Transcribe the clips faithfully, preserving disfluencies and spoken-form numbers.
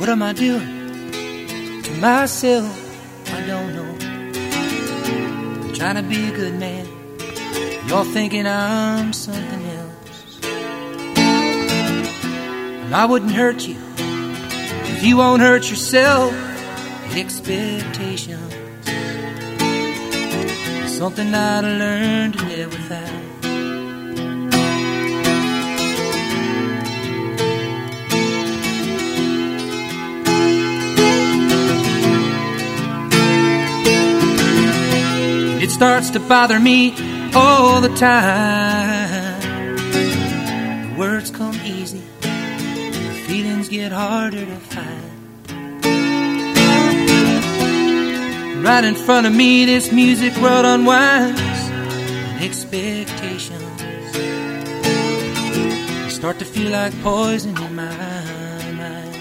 What am I doing to myself? I don't know. I'm trying to be a good man. You're thinking I'm something else. And I wouldn't hurt you if you won't hurt yourself. Expectations, something I'd learned to live without. It starts to bother me all the time. The words come easy, the feelings get harder to find. Right in front of me, this music world unwinds, and expectations start to feel like poison in my mind.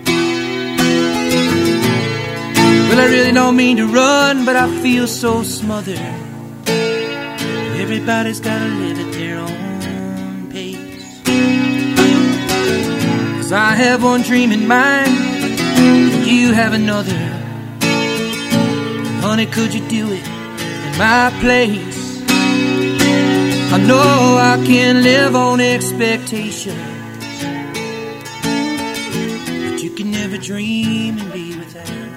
Well, I really don't mean to run, but I feel so smothered. Everybody's gotta live at their own pace. 'Cause I have one dream in mind, you have another. Honey, could you do it in my place? I know I can live on expectations, but you can never dream and be without.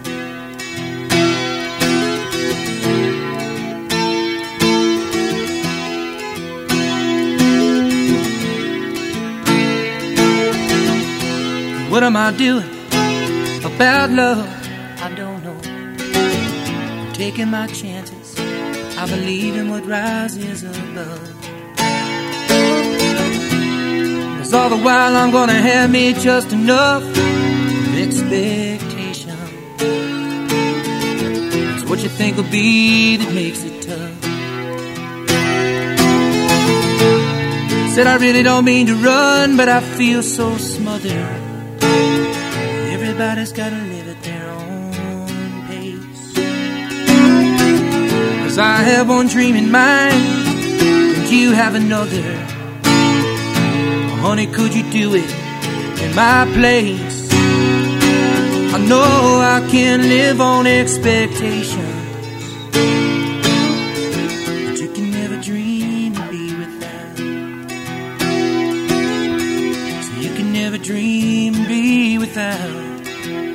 What am I doing about love? I don't know. Taking my chances, I believe in what rises above. 'Cause all the while I'm gonna have me just enough of expectation. It's what you think will be that makes it tough. Said I really don't mean to run, but I feel so smothered. Everybody's gotta live at their own pace. 'Cause I have one dream in mind, and you have another. Oh, honey, could you do it in my place? I know I can live on expectations, but you can never dream and be without. So you can never dream and be without.